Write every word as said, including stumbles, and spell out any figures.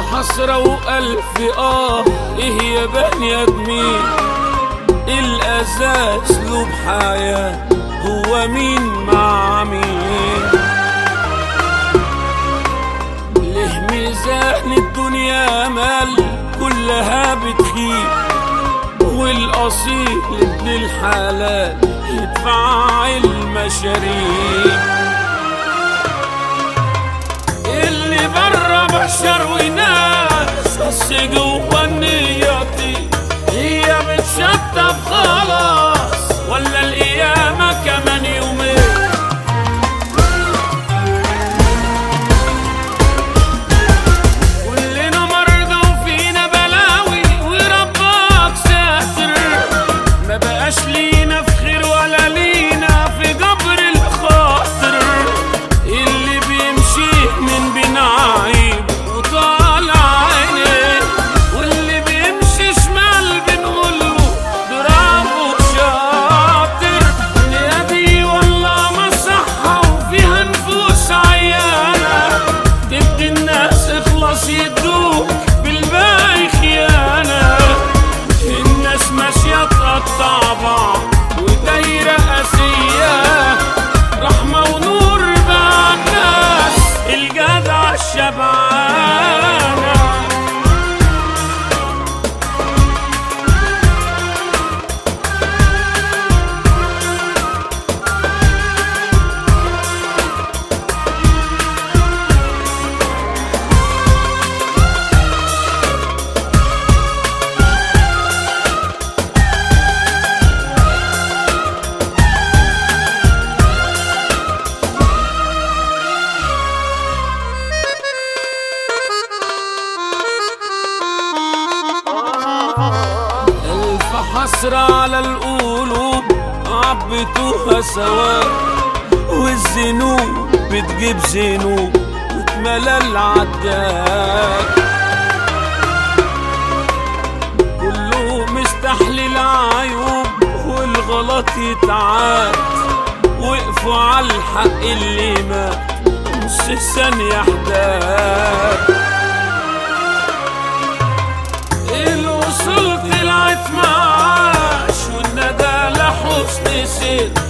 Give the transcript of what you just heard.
حسرة وألف آه. إيه يا بني آدمين الأذى أسلوب حياة، هو مين مع مين؟ ليه ميزان الدنيا مال كلها بتخيب، والأصيل ابن الحلال يدفع المشاريب. اللي برا بشر وناس بس جوا النياتي هي بتشطب خلاص، ولا القيامة كمان يومين؟ كلنا مرضى وفينا بلاوي وربك ساتر، ما بقاش لينا في خير ولا لينا في جبر الخاطر. اللي بيمشي من بين عيب وطالع عينيه، واللي بيمشي شمال بنقوله برافو شاطر. الدنيا دي والله مصحة وفيها نفوس عيانة، تبدي الناس اخلص يدوك بالباقي خيانة. الناس ماشية تقطع بعض ودايرة قاسية، رحمة ونور بقى الناس الجدع الشبعانة. ألف حسرة على القلوب عبتوها سوا، والذنوب بتجيب ذنوب واتملى العداد. كله مستحلل عيوب والغلط يتعاد، وقفوا على الحق اللي مات نص ثانية حداد. الوصول طلعت معاش والندى لحسن سير،